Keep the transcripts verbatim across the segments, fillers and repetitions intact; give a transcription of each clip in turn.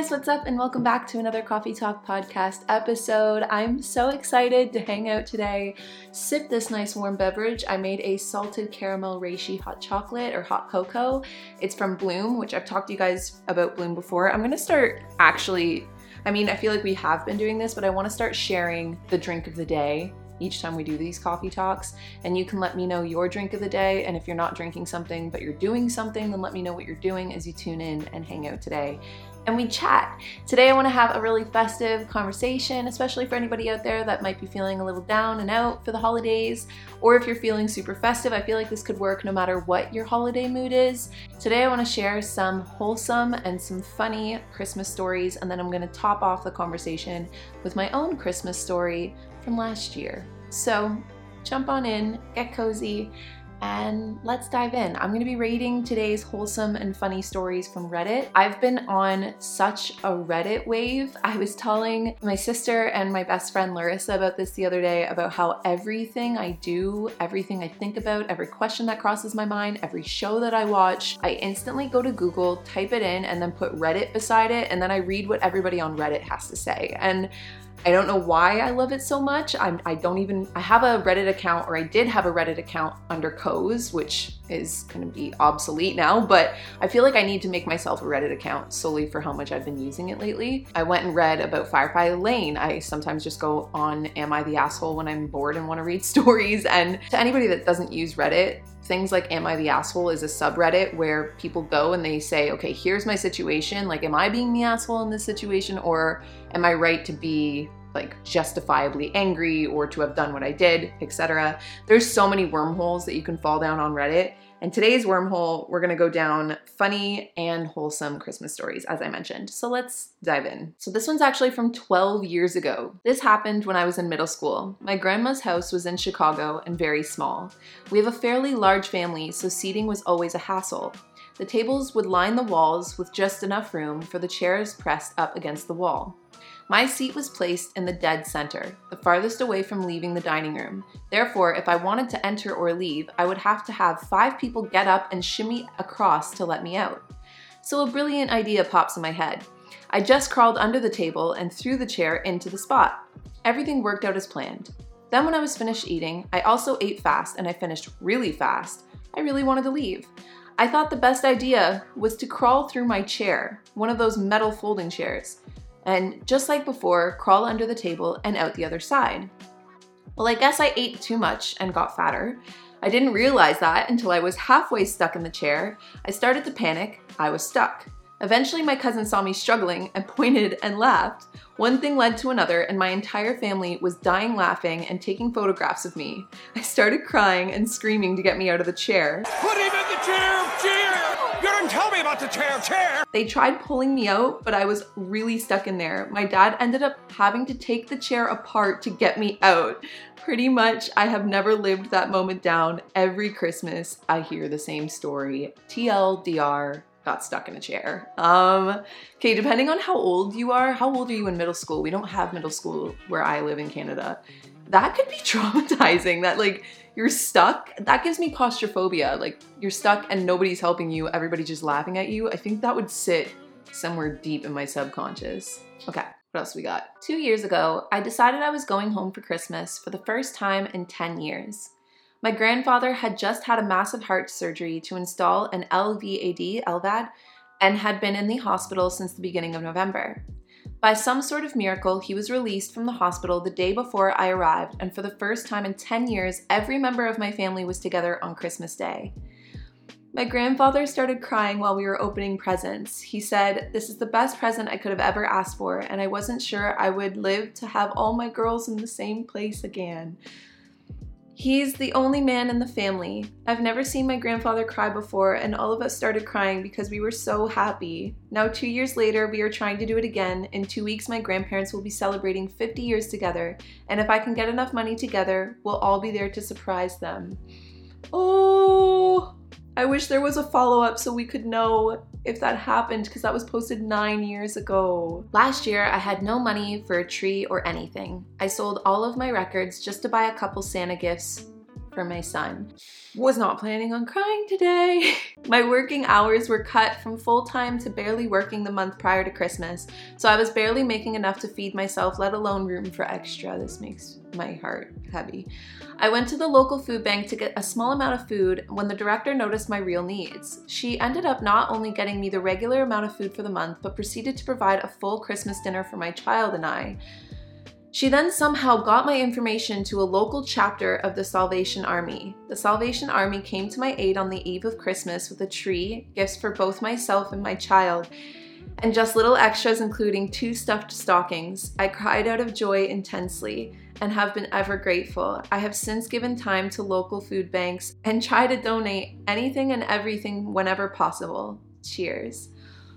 guys, what's up and welcome back to another Coffee Talk podcast episode. I'm so excited to hang out today, sip this nice warm beverage. I made a salted caramel reishi hot chocolate or hot cocoa. It's from Bloom, which I've talked to you guys about Bloom before. I'm gonna start actually, I mean, I feel like we have been doing this, but I wanna start sharing the drink of the day each time we do these coffee talks, and you can let me know your drink of the day, and if you're not drinking something but you're doing something, then let me know what you're doing as you tune in and hang out today and we chat. Today I want to have a really festive conversation, especially for anybody out there that might be feeling a little down and out for the holidays, or if you're feeling super festive. I feel like this could work no matter what your holiday mood is. Today I want to share some wholesome and some funny Christmas stories, and then I'm going to top off the conversation with my own Christmas story from last year. So jump on in, get cozy, and let's dive in. I'm gonna be rating today's wholesome and funny stories from Reddit. I've been on such a Reddit wave. I was telling my sister and my best friend Larissa about this the other day, about how everything I do, everything I think about, every question that crosses my mind, every show that I watch, I instantly go to Google, type it in, and then put Reddit beside it, and then I read what everybody on Reddit has to say. And I don't know why I love it so much. I'm, I don't even, I have a Reddit account, or I did have a Reddit account under Coz, which is gonna be obsolete now, but I feel like I need to make myself a Reddit account solely for how much I've been using it lately. I went and read about Firefly Lane. I sometimes just go on Am I the Asshole when I'm bored and wanna read stories. And to anybody that doesn't use Reddit, things like Am I the Asshole is a subreddit where people go and they say, okay, here's my situation. Like, am I being the asshole in this situation, or am I right to be like justifiably angry or to have done what I did, et cetera. There's so many wormholes that you can fall down on Reddit. And today's wormhole, we're gonna go down funny and wholesome Christmas stories, as I mentioned. So let's dive in. So this one's actually from twelve years ago. This happened when I was in middle school. My grandma's house was in Chicago and very small. We have a fairly large family, so seating was always a hassle. The tables would line the walls with just enough room for the chairs pressed up against the wall. My seat was placed in the dead center, the farthest away from leaving the dining room. Therefore, if I wanted to enter or leave, I would have to have five people get up and shimmy across to let me out. So a brilliant idea pops in my head. I just crawled under the table and threw the chair into the spot. Everything worked out as planned. Then when I was finished eating, I also ate fast, and I finished really fast. I really wanted to leave. I thought the best idea was to crawl through my chair, one of those metal folding chairs, and just like before, crawl under the table and out the other side. Well, I guess I ate too much and got fatter. I didn't realize that until I was halfway stuck in the chair. I started to panic. I was stuck. Eventually, my cousin saw me struggling and pointed and laughed. One thing led to another, and my entire family was dying laughing and taking photographs of me. I started crying and screaming to get me out of the chair. Put him in the chair, chair! You didn't tell me about the chair, chair! They tried pulling me out, but I was really stuck in there. My dad ended up having to take the chair apart to get me out. Pretty much, I have never lived that moment down. Every Christmas, I hear the same story. T L D R. Got stuck in a chair. Um, okay, depending on how old you are, how old are you in middle school? We don't have middle school where I live in Canada. That could be traumatizing, that like you're stuck. That gives me claustrophobia. Like you're stuck and nobody's helping you, everybody's just laughing at you. I think that would sit somewhere deep in my subconscious. Okay, what else we got? Two years ago, I decided I was going home for Christmas for the first time in ten years. My grandfather had just had a massive heart surgery to install an L V A D, L V A D, and had been in the hospital since the beginning of November. By some sort of miracle, he was released from the hospital the day before I arrived, and for the first time in ten years, every member of my family was together on Christmas Day. My grandfather started crying while we were opening presents. He said, "This is the best present I could have ever asked for, and I wasn't sure I would live to have all my girls in the same place again." He's the only man in the family. I've never seen my grandfather cry before, and all of us started crying because we were so happy. Now, two years later, we are trying to do it again. In two weeks, my grandparents will be celebrating fifty years together, and if I can get enough money together, we'll all be there to surprise them. Oh, I wish there was a follow-up so we could know if that happened, because that was posted nine years ago. Last year, I had no money for a tree or anything. I sold all of my records just to buy a couple Santa gifts for my son. Was not planning on crying today. My working hours were cut from full-time to barely working the month prior to Christmas, so I was barely making enough to feed myself, let alone room for extra. This makes my heart heavy. I went to the local food bank to get a small amount of food when the director noticed my real needs. She ended up not only getting me the regular amount of food for the month, but proceeded to provide a full Christmas dinner for my child and I. She then somehow got my information to a local chapter of the Salvation Army. The Salvation Army came to my aid on the eve of Christmas with a tree, gifts for both myself and my child, and just little extras including two stuffed stockings. I cried out of joy intensely and have been ever grateful. I have since given time to local food banks and try to donate anything and everything whenever possible. Cheers.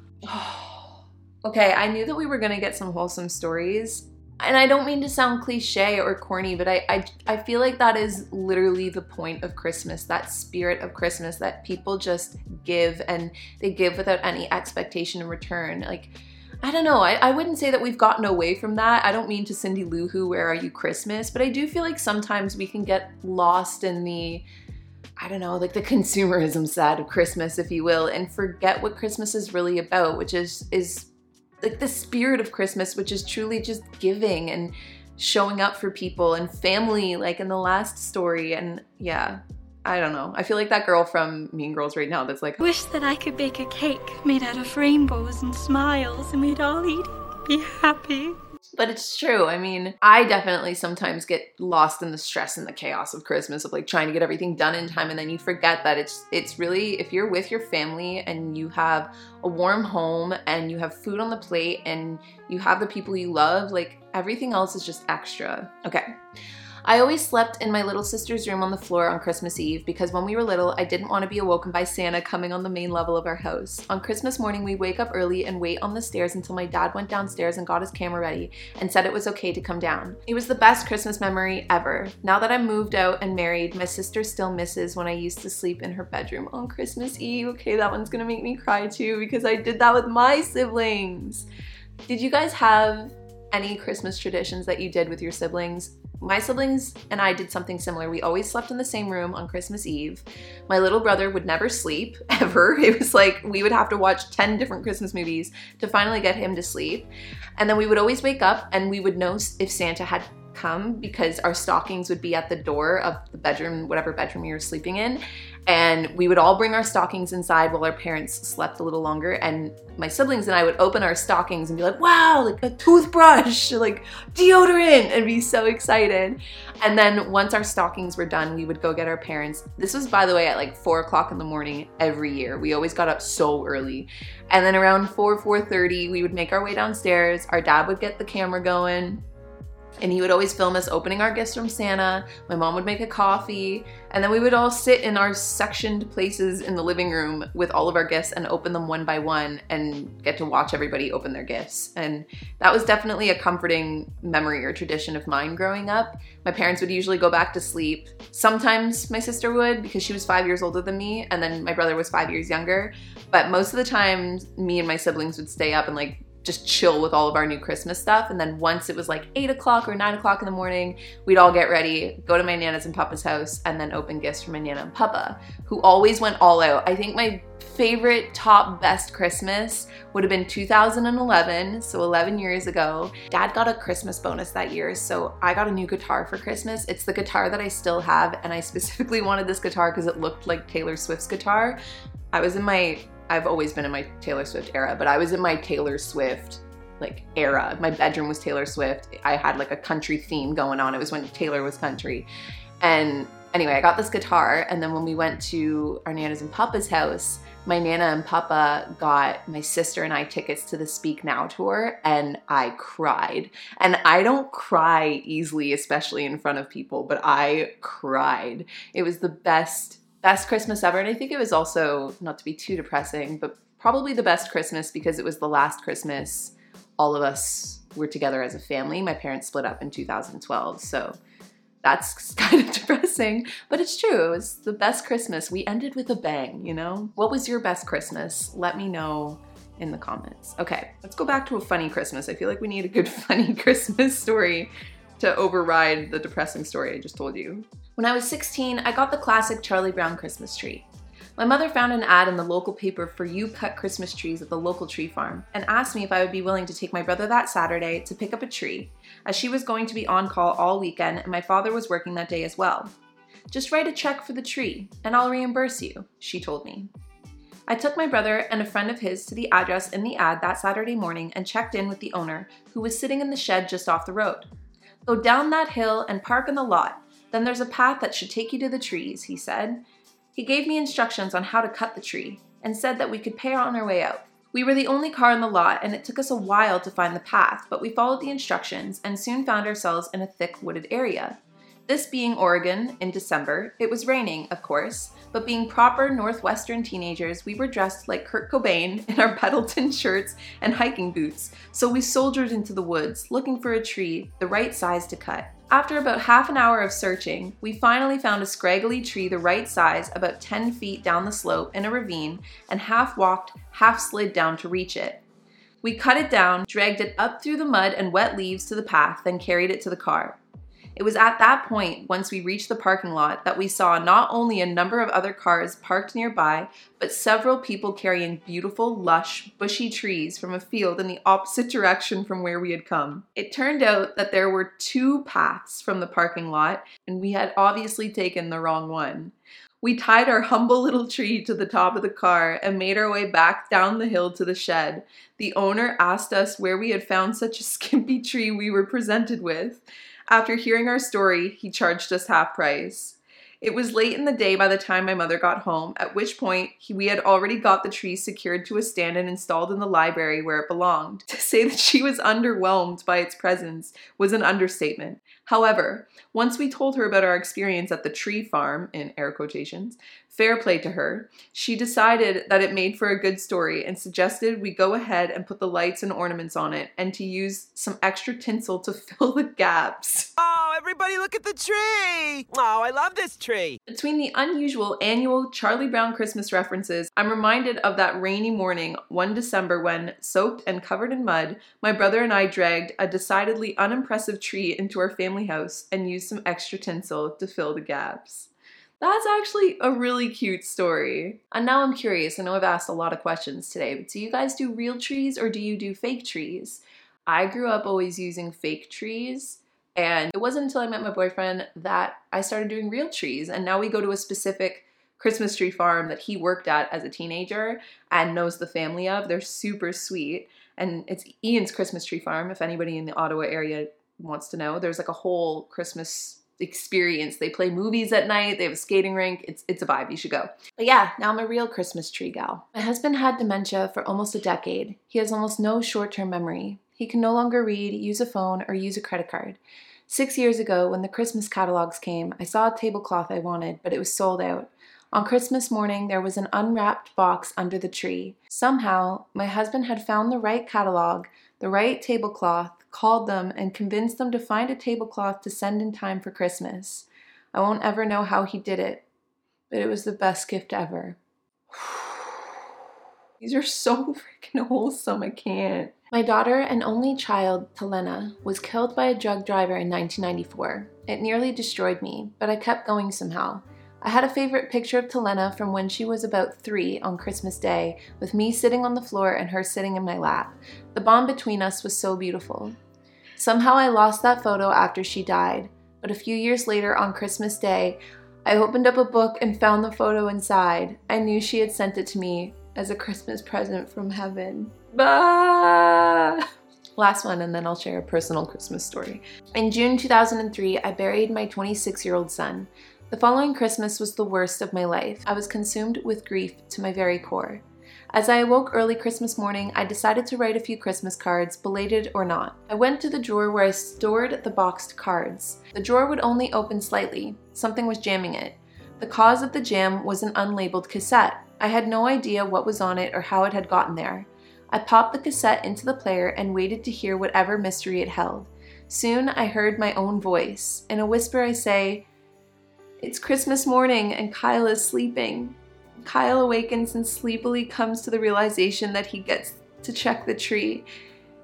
Okay, I knew that we were gonna get some wholesome stories. And I don't mean to sound cliche or corny, but I, I I feel like that is literally the point of Christmas, that spirit of Christmas, that people just give and they give without any expectation in return. Like, I don't know, I, I wouldn't say that we've gotten away from that. I don't mean to Cindy Lou Who, Where Are You Christmas? But I do feel like sometimes we can get lost in the, I don't know, like the consumerism side of Christmas, if you will, and forget what Christmas is really about, which is is like the spirit of Christmas, which is truly just giving and showing up for people and family, like in the last story. And yeah, I don't know. I feel like that girl from Mean Girls right now that's like, wish that I could bake a cake made out of rainbows and smiles and we'd all eat it and be happy. But it's true. I mean, I definitely sometimes get lost in the stress and the chaos of Christmas, of like trying to get everything done in time, and then you forget that it's it's really, if you're with your family and you have a warm home and you have food on the plate and you have the people you love, like everything else is just extra. Okay. I always slept in my little sister's room on the floor on Christmas Eve because when we were little, I didn't want to be awoken by Santa coming on the main level of our house. On Christmas morning, we'd wake up early and wait on the stairs until my dad went downstairs and got his camera ready and said it was okay to come down. It was the best Christmas memory ever. Now that I'm moved out and married, my sister still misses when I used to sleep in her bedroom on Christmas Eve. Okay, that one's gonna make me cry too because I did that with my siblings. Did you guys have any Christmas traditions that you did with your siblings? My siblings and I did something similar. We always slept in the same room on Christmas Eve. My little brother would never sleep, ever. It was like we would have to watch ten different Christmas movies to finally get him to sleep. And then we would always wake up and we would know if Santa had come because our stockings would be at the door of the bedroom, whatever bedroom we were sleeping in. And we would all bring our stockings inside while our parents slept a little longer. And my siblings and I would open our stockings and be like, wow, like a toothbrush, like deodorant, and be so excited. And then once our stockings were done, we would go get our parents. This was, by the way, at like four o'clock in the morning every year. We always got up so early. And then around four, four thirty, we would make our way downstairs. Our dad would get the camera going. And he would always film us opening our gifts from Santa. My mom would make a coffee. And then we would all sit in our sectioned places in the living room with all of our gifts and open them one by one and get to watch everybody open their gifts. And that was definitely a comforting memory or tradition of mine growing up. My parents would usually go back to sleep. Sometimes my sister would because she was five years older than me, and then my brother was five years younger. But most of the time, me and my siblings would stay up and like just chill with all of our new Christmas stuff. And then once it was like eight o'clock or nine o'clock in the morning, we'd all get ready, go to my Nana's and Papa's house, and then open gifts from my Nana and Papa, who always went all out. I think my favorite top best Christmas would have been two thousand eleven, so eleven years ago. Dad got a Christmas bonus that year, so I got a new guitar for Christmas. It's the guitar that I still have, and I specifically wanted this guitar because it looked like Taylor Swift's guitar. I was in my I've always been in my Taylor Swift era, but I was in my Taylor Swift like era. My bedroom was Taylor Swift. I had like a country theme going on. It was when Taylor was country. And anyway, I got this guitar, and then when we went to our Nana's and Papa's house, my Nana and Papa got my sister and I tickets to the Speak Now tour, and I cried. And I don't cry easily, especially in front of people, but I cried. It was the best Best Christmas ever. And I think it was also, not to be too depressing, but probably the best Christmas because it was the last Christmas all of us were together as a family. My parents split up in two thousand twelve, so that's kind of depressing, but it's true. It was the best Christmas. We ended with a bang, you know? What was your best Christmas? Let me know in the comments. Okay, let's go back to a funny Christmas. I feel like we need a good funny Christmas story to override the depressing story I just told you. When I was sixteen, I got the classic Charlie Brown Christmas tree. My mother found an ad in the local paper for You Cut Christmas Trees at the local tree farm and asked me if I would be willing to take my brother that Saturday to pick up a tree, as she was going to be on call all weekend and my father was working that day as well. "Just write a check for the tree and I'll reimburse you," she told me. I took my brother and a friend of his to the address in the ad that Saturday morning and checked in with the owner, who was sitting in the shed just off the road. "Go down that hill and park in the lot. Then there's a path that should take you to the trees," he said. He gave me instructions on how to cut the tree and said that we could pay on our way out. We were the only car in the lot and it took us a while to find the path, but we followed the instructions and soon found ourselves in a thick wooded area. This being Oregon in December, it was raining, of course, but being proper Northwestern teenagers, we were dressed like Kurt Cobain in our Pendleton shirts and hiking boots, so we soldiered into the woods looking for a tree the right size to cut. After about half an hour of searching, we finally found a scraggly tree the right size about ten feet down the slope in a ravine and half walked, half slid down to reach it. We cut it down, dragged it up through the mud and wet leaves to the path, then carried it to the car. It was at that point, once we reached the parking lot, that we saw not only a number of other cars parked nearby, but several people carrying beautiful, lush, bushy trees from a field in the opposite direction from where we had come. It turned out that there were two paths from the parking lot, and we had obviously taken the wrong one. We tied our humble little tree to the top of the car and made our way back down the hill to the shed. The owner asked us where we had found such a skimpy tree we were presented with. After hearing our story, he charged us half price. It was late in the day by the time my mother got home, at which point he, we had already got the tree secured to a stand and installed in the library where it belonged. To say that she was underwhelmed by its presence was an understatement. However, once we told her about our experience at the tree farm, in air quotations, fair play to her, she decided that it made for a good story and suggested we go ahead and put the lights and ornaments on it and to use some extra tinsel to fill the gaps. Oh, everybody look at the tree! Oh, I love this tree! Between the unusual annual Charlie Brown Christmas references, I'm reminded of that rainy morning one December when, soaked and covered in mud, my brother and I dragged a decidedly unimpressive tree into our family house and used some extra tinsel to fill the gaps. That's actually a really cute story. And now I'm curious, I know I've asked a lot of questions today, but do you guys do real trees or do you do fake trees? I grew up always using fake trees, and it wasn't until I met my boyfriend that I started doing real trees, and now we go to a specific Christmas tree farm that he worked at as a teenager and knows the family of. They're super sweet, and it's Ian's Christmas tree farm, if anybody in the Ottawa area wants to know. There's like a whole Christmas experience. They play movies at night, they have a skating rink, it's it's a vibe, you should go. But yeah, now I'm a real Christmas tree gal. My husband had dementia for almost a decade. He has almost no short-term memory. He can no longer read, use a phone, or use a credit card. Six years ago, when the Christmas catalogs came, I saw a tablecloth I wanted, but it was sold out. On Christmas morning, there was an unwrapped box under the tree. Somehow, my husband had found the right catalog, the right tablecloth, called them, and convinced them to find a tablecloth to send in time for Christmas. I won't ever know how he did it, but it was the best gift ever. These are so freaking wholesome, I can't. My daughter and only child, Talena, was killed by a drug driver in nineteen ninety-four. It nearly destroyed me, but I kept going somehow. I had a favorite picture of Talena from when she was about three on Christmas Day, with me sitting on the floor and her sitting in my lap. The bond between us was so beautiful. Somehow I lost that photo after she died, but a few years later on Christmas Day, I opened up a book and found the photo inside. I knew she had sent it to me as a Christmas present from heaven. Bah! Last one, and then I'll share a personal Christmas story. In June two thousand three, I buried my twenty-six-year-old son. The following Christmas was the worst of my life. I was consumed with grief to my very core. As I awoke early Christmas morning, I decided to write a few Christmas cards, belated or not. I went to the drawer where I stored the boxed cards. The drawer would only open slightly. Something was jamming it. The cause of the jam was an unlabeled cassette. I had no idea what was on it or how it had gotten there. I popped the cassette into the player and waited to hear whatever mystery it held. Soon I heard my own voice. In a whisper I say, "It's Christmas morning and Kyle is sleeping." Kyle awakens and sleepily comes to the realization that he gets to check the tree.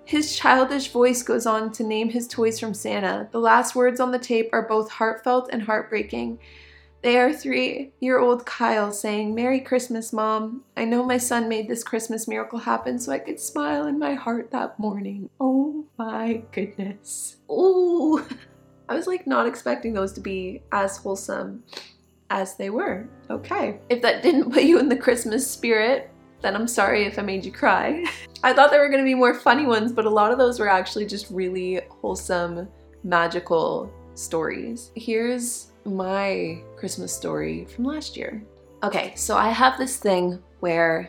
His childish voice goes on to name his toys from Santa. The last words on the tape are both heartfelt and heartbreaking. They are three-year-old Kyle saying, "Merry Christmas, Mom. I know my son made this Christmas miracle happen so I could smile in my heart that morning." Oh my goodness. Ooh. I was like not expecting those to be as wholesome as they were. Okay. If that didn't put you in the Christmas spirit, then I'm sorry if I made you cry. I thought there were going to be more funny ones, but a lot of those were actually just really wholesome, magical stories. Here's my Christmas story from last year. Okay, so I have this thing where,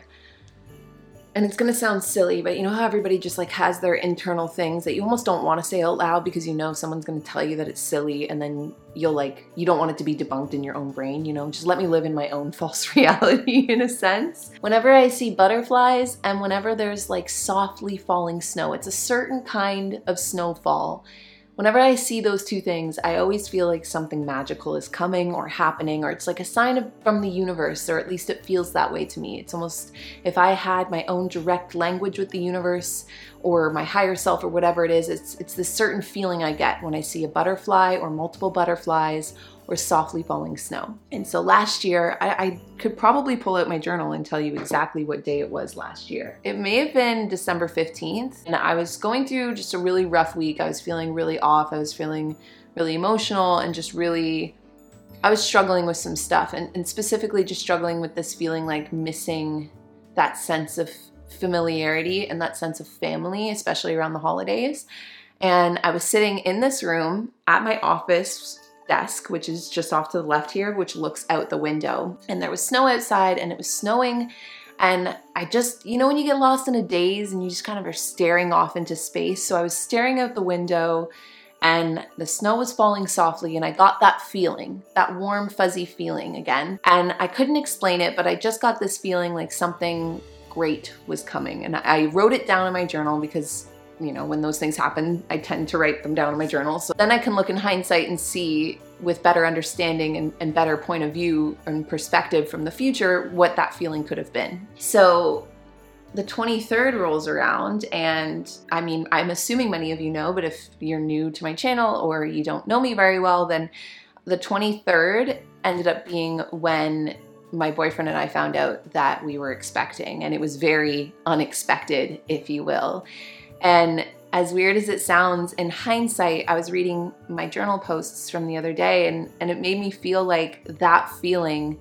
and it's gonna sound silly, but you know how everybody just like has their internal things that you almost don't want to say out loud because you know someone's gonna tell you that it's silly, and then you'll like, you don't want it to be debunked in your own brain, you know, just let me live in my own false reality in a sense. Whenever I see butterflies and whenever there's like softly falling snow, it's a certain kind of snowfall. Whenever I see those two things, I always feel like something magical is coming or happening, or it's like a sign of, from the universe, or at least it feels that way to me. It's almost, if I had my own direct language with the universe or my higher self or whatever it is, it's, it's this certain feeling I get when I see a butterfly or multiple butterflies or softly falling snow. And so last year, I, I could probably pull out my journal and tell you exactly what day it was last year. It may have been December fifteenth, and I was going through just a really rough week. I was feeling really off. I was feeling really emotional and just really, I was struggling with some stuff, and, and specifically just struggling with this feeling like missing that sense of familiarity and that sense of family, especially around the holidays. And I was sitting in this room at my office desk, which is just off to the left here, which looks out the window. And there was snow outside and it was snowing. And I just, you know when you get lost in a daze and you just kind of are staring off into space? So I was staring out the window and the snow was falling softly and I got that feeling, that warm, fuzzy feeling again. And I couldn't explain it, but I just got this feeling like something great was coming. And I wrote it down in my journal because, you know, when those things happen, I tend to write them down in my journal. So then I can look in hindsight and see with better understanding and, and better point of view and perspective from the future what that feeling could have been. So the twenty-third rolls around, and I mean, I'm assuming many of you know, but if you're new to my channel or you don't know me very well, then the twenty-third ended up being when my boyfriend and I found out that we were expecting, and it was very unexpected, if you will. And as weird as it sounds, in hindsight, I was reading my journal posts from the other day, and, and it made me feel like that feeling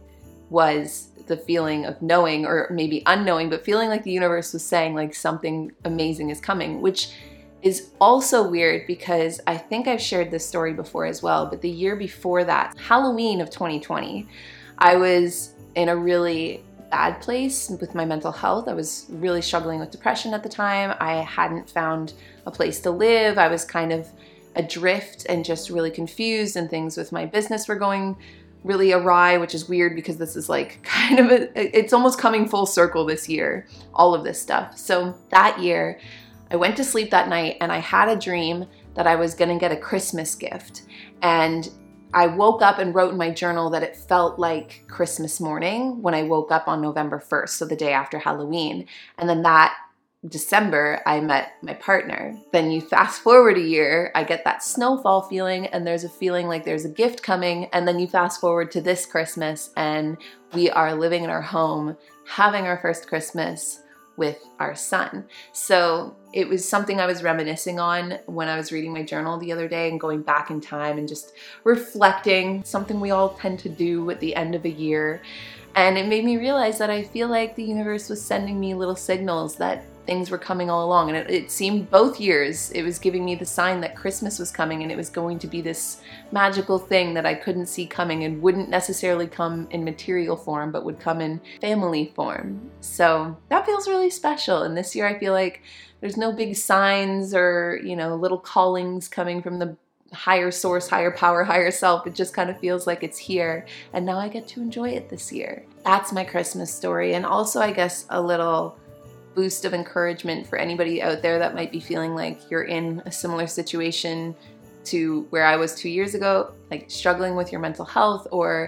was the feeling of knowing, or maybe unknowing, but feeling like the universe was saying like something amazing is coming, which is also weird because I think I've shared this story before as well, but the year before that, Halloween of twenty twenty, I was in a really bad place with my mental health. I was really struggling with depression at the time. I hadn't found a place to live. I was kind of adrift and just really confused, and things with my business were going really awry, which is weird because this is like kind of a, it's almost coming full circle this year, all of this stuff. So that year, I went to sleep that night and I had a dream that I was gonna get a Christmas gift. And I woke up and wrote in my journal that it felt like Christmas morning when I woke up on November first, so the day after Halloween. And then that December, I met my partner. Then you fast forward a year, I get that snowfall feeling, and there's a feeling like there's a gift coming. And then you fast forward to this Christmas, and we are living in our home, having our first Christmas with our son. So it was something I was reminiscing on when I was reading my journal the other day and going back in time and just reflecting, something we all tend to do at the end of a year. And it made me realize that I feel like the universe was sending me little signals that things were coming all along. And it, it seemed both years, it was giving me the sign that Christmas was coming, and it was going to be this magical thing that I couldn't see coming and wouldn't necessarily come in material form, but would come in family form. So that feels really special. And this year I feel like there's no big signs or, you know, little callings coming from the higher source, higher power, higher self. It just kind of feels like it's here. And now I get to enjoy it this year. That's my Christmas story. And also, I guess, a little boost of encouragement for anybody out there that might be feeling like you're in a similar situation to where I was two years ago, like struggling with your mental health or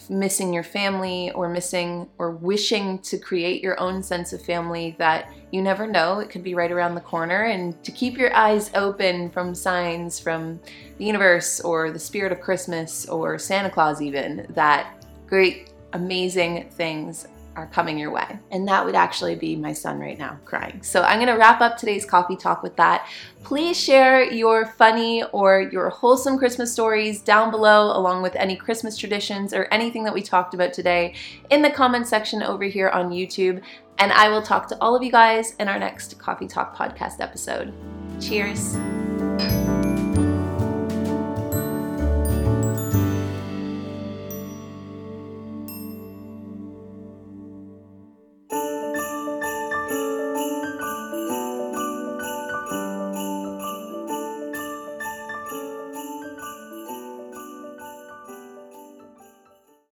missing your family or missing or wishing to create your own sense of family, that you never know, it could be right around the corner, and to keep your eyes open from signs from the universe or the spirit of Christmas or Santa Claus even, that great, amazing things are coming your way. And that would actually be my son right now crying. So I'm gonna wrap up today's coffee talk with that. Please share your funny or your wholesome Christmas stories down below, along with any Christmas traditions or anything that we talked about today in the comment section over here on YouTube. And I will talk to all of you guys in our next Coffee Talk podcast episode. Cheers.